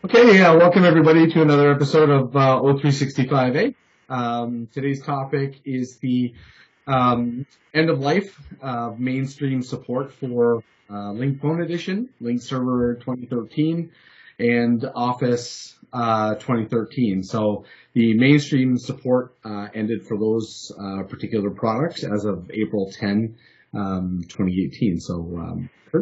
Okay, yeah, welcome everybody to another episode of O365A. Today's topic is the end of life mainstream support for Lync Phone Edition, Lync Server 2013, and Office 2013. So the mainstream support ended for those particular products as of April 10, 2018. So, Kurt,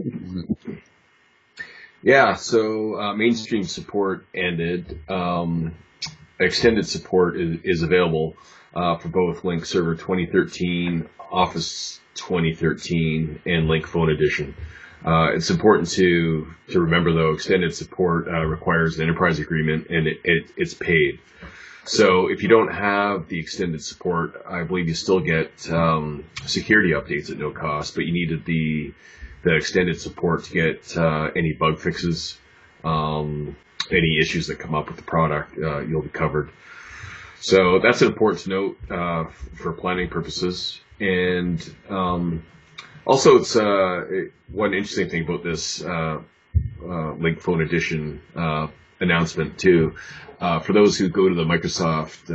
Yeah, so mainstream support ended. Extended support is available for both Lync Server 2013, Office 2013, and Lync Phone Edition. It's important to remember, though, extended support requires an enterprise agreement, and it's paid. So if you don't have the extended support, I believe you still get security updates at no cost, but you needed the extended support to get any bug fixes, any issues that come up with the product, you'll be covered. So that's important to note for planning purposes. And also, it's one interesting thing about this Lync Phone Edition announcement too. For those who go to the Microsoft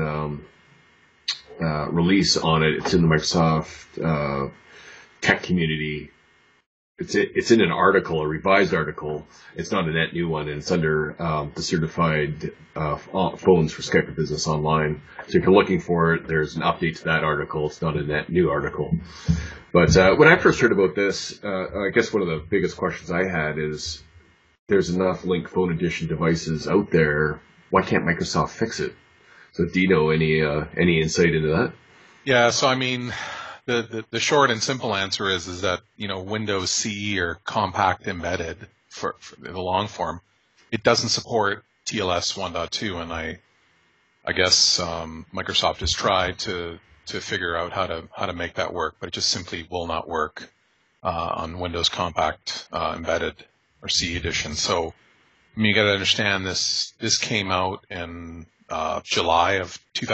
release on it, it's in the Microsoft tech community. It's in an article, a revised article. It's not a net new one, and it's under the certified phones for Skype for Business Online. So if you're looking for it, there's an update to that article. It's not a net new article. But when I first heard about this, I guess one of the biggest questions I had is, there's enough Lync Phone Edition devices out there. Why can't Microsoft fix it? So do you know any insight into that? Yeah, so I mean, the short and simple answer is that, Windows CE or compact embedded for the long form, it doesn't support TLS 1.2, and I guess Microsoft has tried to figure out how to make that work, but it just simply will not work on Windows compact embedded or CE edition. So I mean, you got to understand this came out in July of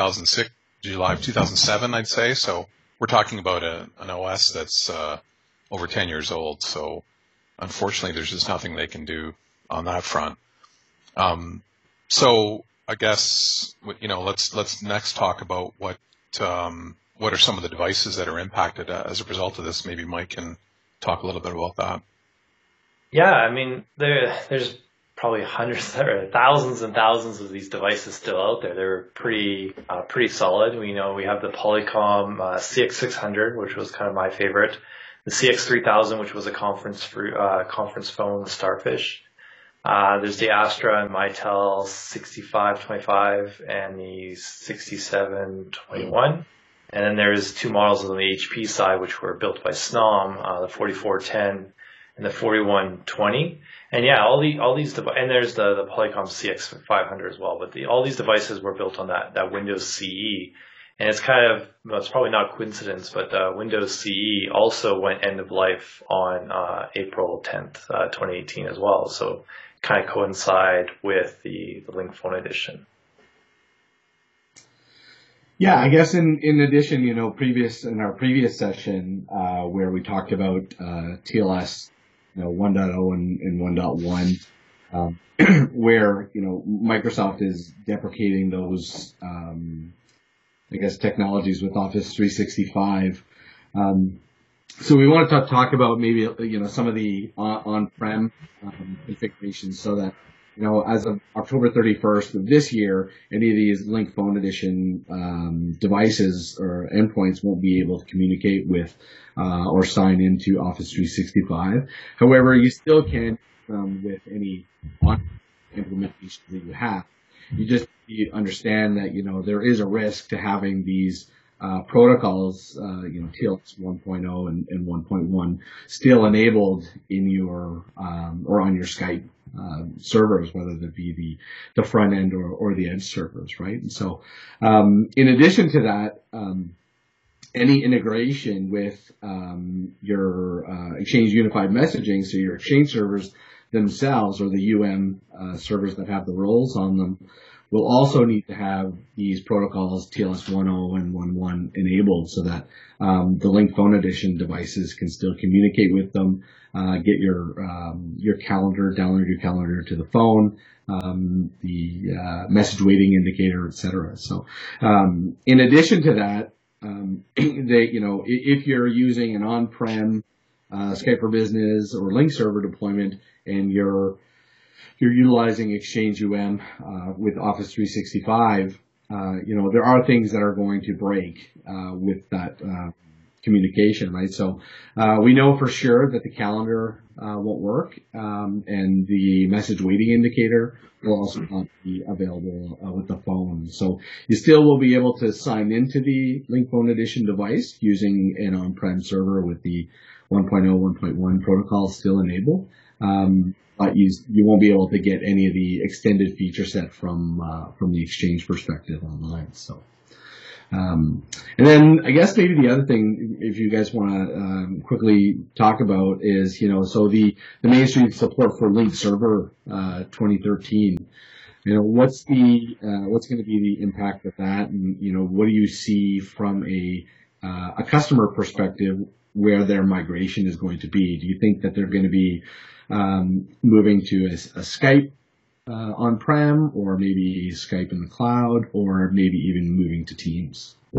2007, I'd say. So we're talking about an OS that's over 10 years old. So unfortunately, there's just nothing they can do on that front. So I guess let's next talk about what are some of the devices that are impacted as a result of this. Maybe Mike can talk a little bit about that. Yeah, I mean, there's probably hundreds or thousands and thousands of these devices still out there. They're pretty solid. We have the Polycom CX600, which was kind of my favorite, the CX3000, which was a conference phone, the Starfish. There's the Astra and Mitel 6525 and the 6721. And then there's two models on the HP side, which were built by Snom, the 4410 and the 4120. And yeah, all these and there's the Polycom CX500 as well. But all these devices were built on that Windows CE. And it's it's probably not a coincidence, but Windows CE also went end of life on April 10th, 2018 as well. So kind of coincide with the Lync Phone Edition. yeah, I guess in addition, in our previous session where we talked about TLS 1.0 and 1.1, where, Microsoft is deprecating those, technologies with Office 365. So we want to talk about maybe, some of the on-prem configurations so that, as of October 31st of this year, any of these Lync Phone Edition devices or endpoints won't be able to communicate with or sign into Office 365. However, you still can with any implementation that you have. You understand that, understand that, there is a risk to having these protocols, TLS 1.0 and 1.1 still enabled in your or on your Skype servers, whether that be the front end or the edge servers, right? And so, in addition to that, any integration with your Exchange Unified Messaging, so your Exchange servers themselves or the servers that have the roles on them, will also need to have these protocols TLS 1.0 and 1.1 enabled so that the Link Phone Edition devices can still communicate with them, get your calendar, download your calendar to the phone, the message waiting indicator, etc. So, in addition to that, if you're using an on-prem Skype for Business or Link server deployment and you're utilizing Exchange with Office 365, there are things that are going to break with that communication, right? So we know for sure that the calendar won't work, and the message waiting indicator will also not be available with the phone. So you still will be able to sign into the Link Phone Edition device using an on-prem server with the 1.0, 1.1 protocol still enabled. But you won't be able to get any of the extended feature set from the Exchange perspective online. So, and then I guess maybe the other thing, if you guys want to quickly talk about is, so the mainstream support for Link Server 2013. What's going to be the impact of that, and what do you see from a customer perspective where their migration is going to be? Do you think that they're going to be moving to a Skype on-prem, or maybe Skype in the cloud, or maybe even moving to Teams? I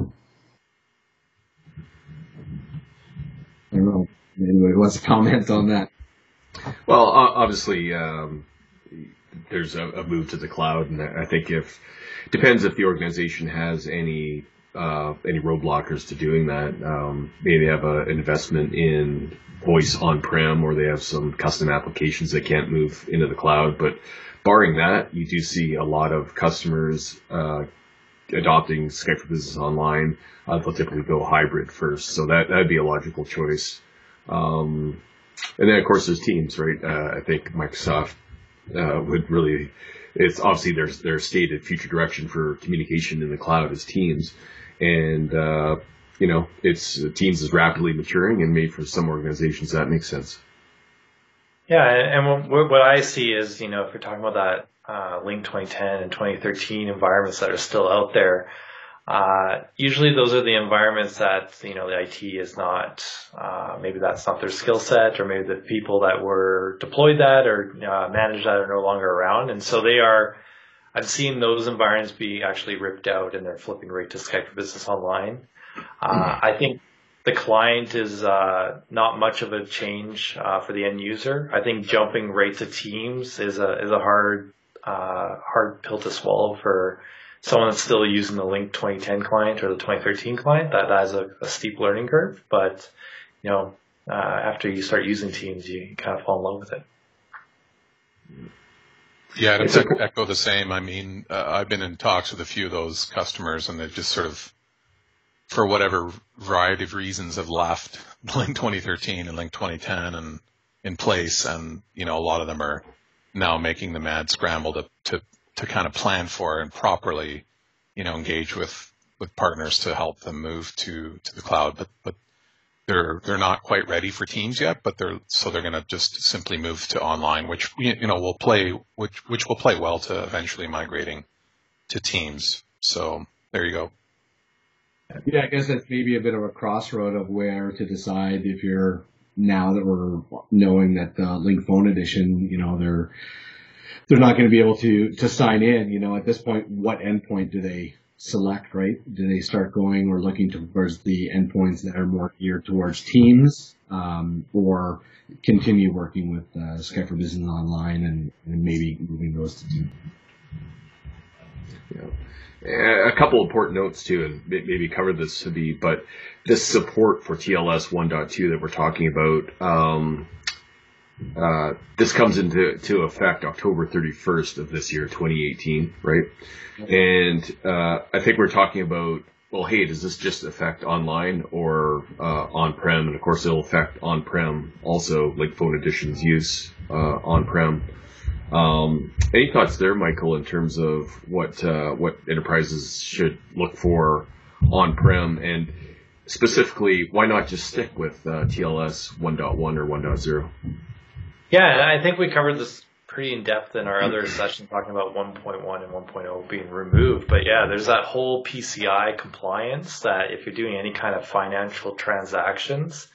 don't know if anybody wants to comment on that. Well, obviously, there's a move to the cloud, and I think depends if the organization has any roadblockers to doing that. Maybe they have an investment in voice on-prem, or they have some custom applications that can't move into the cloud. But barring that, you do see a lot of customers adopting Skype for Business Online. They'll typically go hybrid first, so that would be a logical choice. And then, of course, there's Teams, right? I think Microsoft would really, it's obviously their stated future direction for communication in the cloud is Teams. And, Teams is rapidly maturing, and maybe for some organizations that makes sense. Yeah, and what I see is, if you're talking about that Link 2010 and 2013 environments that are still out there, usually those are the environments that, the IT is not, maybe that's not their skill set, or maybe the people that were deployed that or managed that are no longer around. And so I've seen those environments be actually ripped out, and they're flipping right to Skype for Business Online. I think the client is not much of a change for the end user. I think jumping right to Teams is a hard pill to swallow for someone that's still using the Link 2010 client or the 2013 client. That has a steep learning curve, but after you start using Teams, you kind of fall in love with it. Yeah, to echo the same. I mean, I've been in talks with a few of those customers, and they've just sort of, for whatever variety of reasons, have left Link 2013 and Link 2010 and in place. And, a lot of them are now making the mad scramble to kind of plan for and properly, engage with partners to help them move to the cloud. But they're not quite ready for Teams yet, but they're going to just simply move to online, which will play well to eventually migrating to Teams. So there you go. Yeah, I guess that's maybe a bit of a crossroad of where to decide if you're, now that we're knowing that the Link Phone Edition, they're not going to be able to sign in. At this point, what endpoint do they select, right? Do they start going or looking towards the endpoints that are more geared towards Teams, or continue working with Skype for Business Online and maybe moving those to Teams? Yeah. A couple important notes too, and maybe covered this to be, but this support for TLS 1.2 that we're talking about, this comes into effect October 31st of this year, 2018, right? And I think we're talking about, well, hey, does this just affect online or on-prem? And of course, it'll affect on-prem also, like Phone Edition's use on-prem. Any thoughts there, Michael, in terms of what enterprises should look for on-prem, and specifically, why not just stick with TLS 1.1 or 1.0? Yeah, and I think we covered this pretty in depth in our other session talking about 1.1 and 1.0 being removed. But yeah, there's that whole PCI compliance that if you're doing any kind of financial transactions,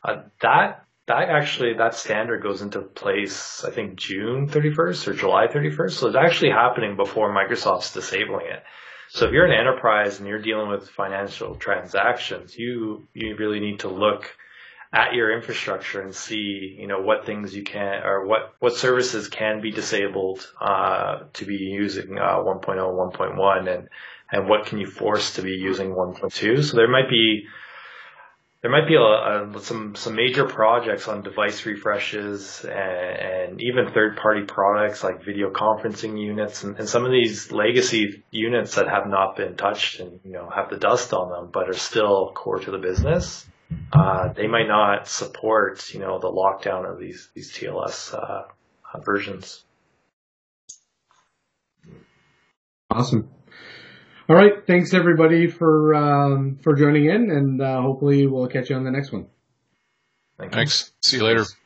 that standard goes into place, I think June 31st or July 31st. So it's actually happening before Microsoft's disabling it. So if you're an enterprise and you're dealing with financial transactions, you really need to look at your infrastructure and see, what things you can, or what services can be disabled, to be using, 1.0, 1.1, and what can you force to be using 1.2. So there might be some major projects on device refreshes and even third-party products like video conferencing units and some of these legacy units that have not been touched and have the dust on them but are still core to the business. They might not support the lockdown of these TLS versions. Awesome. All right. Thanks everybody for joining in, and hopefully we'll catch you on the next one. Thanks. See you later.